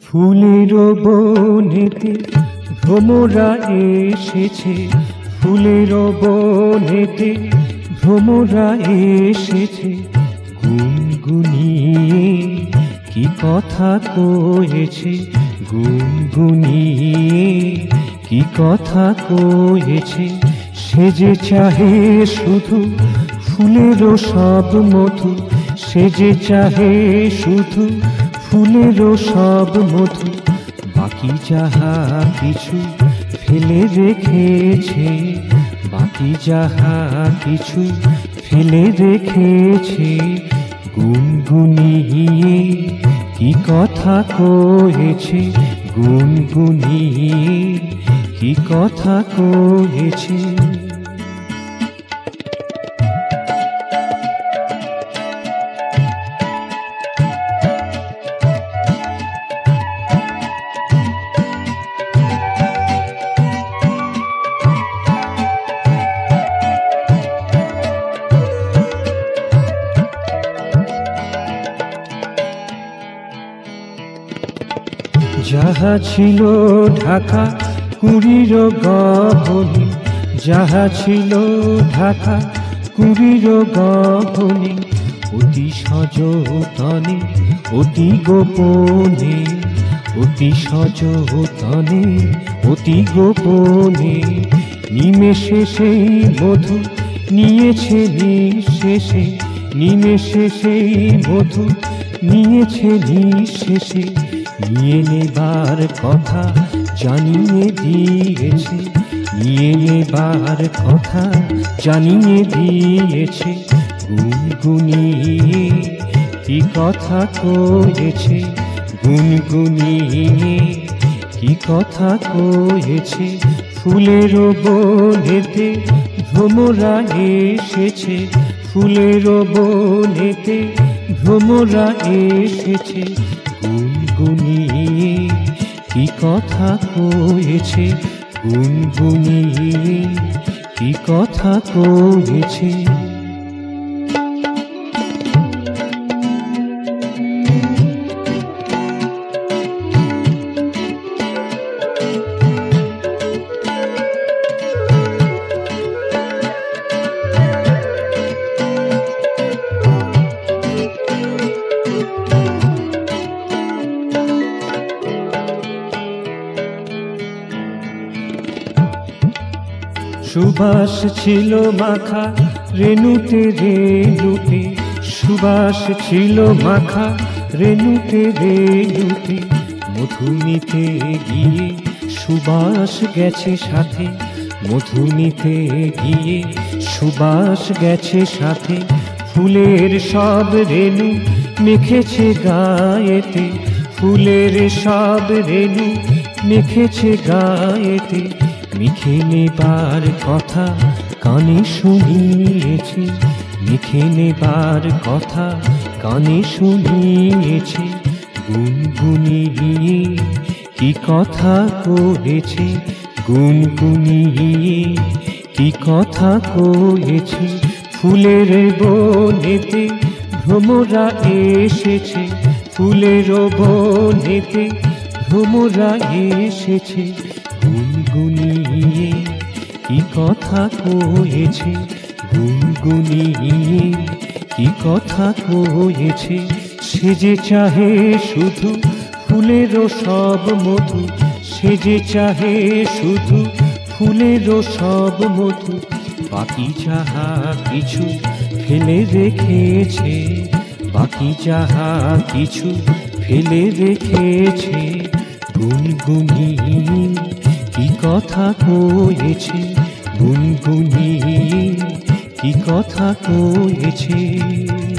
ফুলের বনেতে ভ্রমরা এসেছে, ফুলের বনেতে ভ্রমরা এসেছে, গুনগুনিয়ে কি কথা কয়েছে, গুনগুনিয়ে কি কথা কয়েছে। সে যে চাহে শুধু ফুলের সব মধু, সে যে চাহে শুধু ফুলের সব মধু, বাকি যাহা কিছু ফেলে রেখেছে, বাকি যাহা কিছু ফেলে রেখেছে। গুনগুনিয়ে কি কথা কয়েছে, গুনগুনিয়ে কি কথা কয়েছে। যাহা ছিল ঢাকা কুড়ির গহনে, যাহা ছিল ঢাকা কুড়ির গহনে, অতি সযতনে অতি গোপনে, অতি সযতনে অতি গোপনে, নিমেষে সেই মধু নিয়েছে নিঃশেষে, নিমেষে সেই মধু নিয়েছে নিঃশেষে। নিয়ে নেবার কথা জানিয়ে দিয়েছে, নিয়ে নেবার কথা জানিয়ে দিয়েছে। গুনগুনিয়ে কি কথা কয়েছে, গুনগুনিয়ে কি কথা কয়েছে। ফুলের বনেতে ভ্রমরা এসেছে, ফুলের বনেতে ভ্রমরা এসেছে, গুনগুনিয়ে কি কথা কয়েছে, গুনগুনিয়ে কি কথা কয়েছে। সুবাস ছিল মাখা রেণুতে রেণুতে, সুবাস ছিল মাখা রেণুতে রেণুতে, মধু নিতে গিয়ে সুবাস গেছে সাথে, মধু নিতে গিয়ে সুবাস গেছে সাথে। ফুলের সব রেণু মেখেছে গায়েতে, ফুলের সব রেণু মেখেছে গায়েতে, মিখে নেবার কথা কানে শুনিয়েছে, মিখে নেবার কথা কানে শুনিয়েছে। গুনগুনিয়ে কি কথা কয়েছে, গুনগুনিয়ে কি কথা কয়েছে। ফুলের বনেতে ভ্রমরা এসেছে, ফুলের বনেতে ভ্রমরা এসেছে, গুনগুনিয়ে কি কথা কয়েছে, গুনগুনিয়ে কি কথা কয়েছে। সে যে চাহে শুধু ফুলের সব মধু, সে যে চাহে শুধু ফুলের সব মধু, বাকি যাহা কিছু ফেলে রেখেছে, বাকি যাহা কিছু ফেলে রেখেছে। গুনগুনিয়ে কি কথা কয়েছে, গুনগুনিয়ে কি কথা কয়েছে।